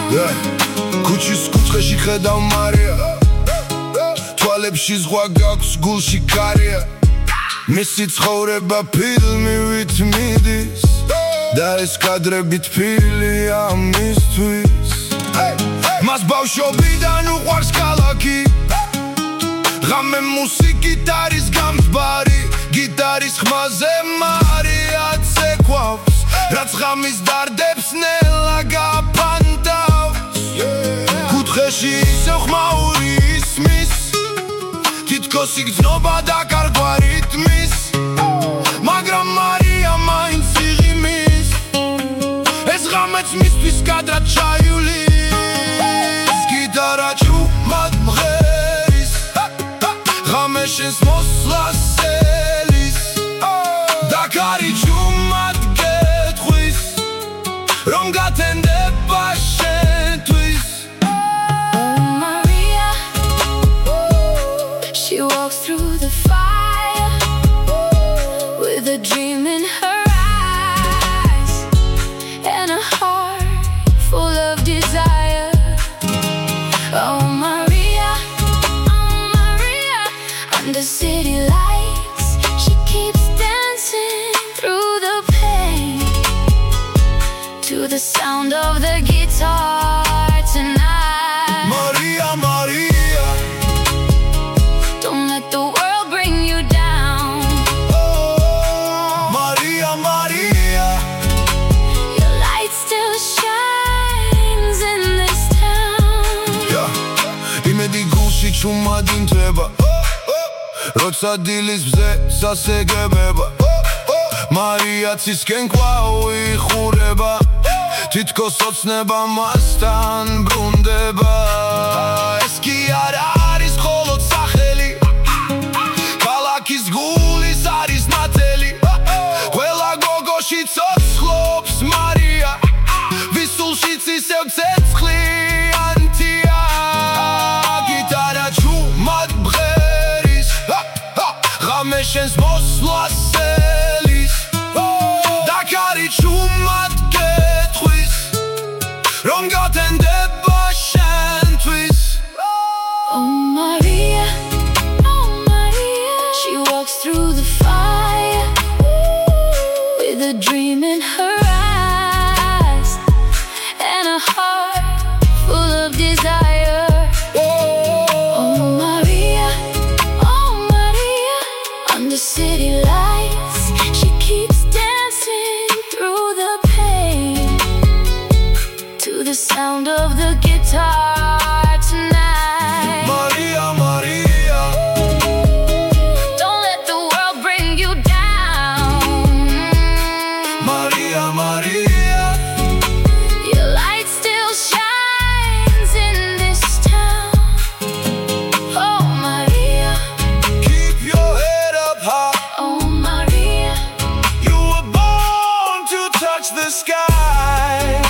ქუჩის კუთხეში ხედავ მარია, თვალებში ზღვა გაქვს, გულში კარია. მისი ცხოვრება ფილმივით მიდის და ეს კადრები თბილია მისთვის. მას ბავშვობიდან უყვარს ქალაქი, ღამე მუსიკით არის გამთბარი, გიტარის ხმაზე მარია ცეკვავს, რაც ღამის დარდებს ნელა გაფანტავს. კუთხეში ისევ ხმაური ისმის, თითქოს იგრძნობა და კარგვა რიტმის, მაგრამ მარია მაინც იღიმის, ეს ღამეც მისთვის კადრად ჩაივლის. გიტარა ჭუმად მღერის, ღამე შენს მოსვლას ელის, და კარი ჭუმად გეტყვის, რომ გათენდება შენთვის. She walks through the fire with a dream in her eyes and a heart full of desire. Oh Maria, under city lights, she keeps dancing through the pain to the sound of the guitar tonight. Maria, Maria, the world bring you down. oh Maria, Maria, Your light still shines in this town. იმედი გულში ჭუმად იმთვება, როცა დილის მზე სასეგებება. მარია ცისკენ კვლავ იხურება, თითქოს ოცნება მასთან ბრუნდება. ეს კი არ არის მხოლოდ სახელი, ქალაქის გულის არის ნათელი. ყველა გოგოში ცოცხლობს მარია, ვის სულშიც ისევ ცეცხლიანთია. გიტარა ჭუმად მღერის, ღამე შენს მოსვლას ელის, და კარი ჭუმად გეტყვის, რომ გათენდება შენთვის. Oh Maria, she walks through the fire with a dream in her eyes and a heart full of desire. Oh Maria, under city lights, she keeps dancing through the pain to the sound of the guitar tonight. Maria, Maria, Don't let the world bring you down. Maria, Maria, Your light still shines in this town. Oh Maria, keep your head up high. oh Maria, You were born to touch the sky.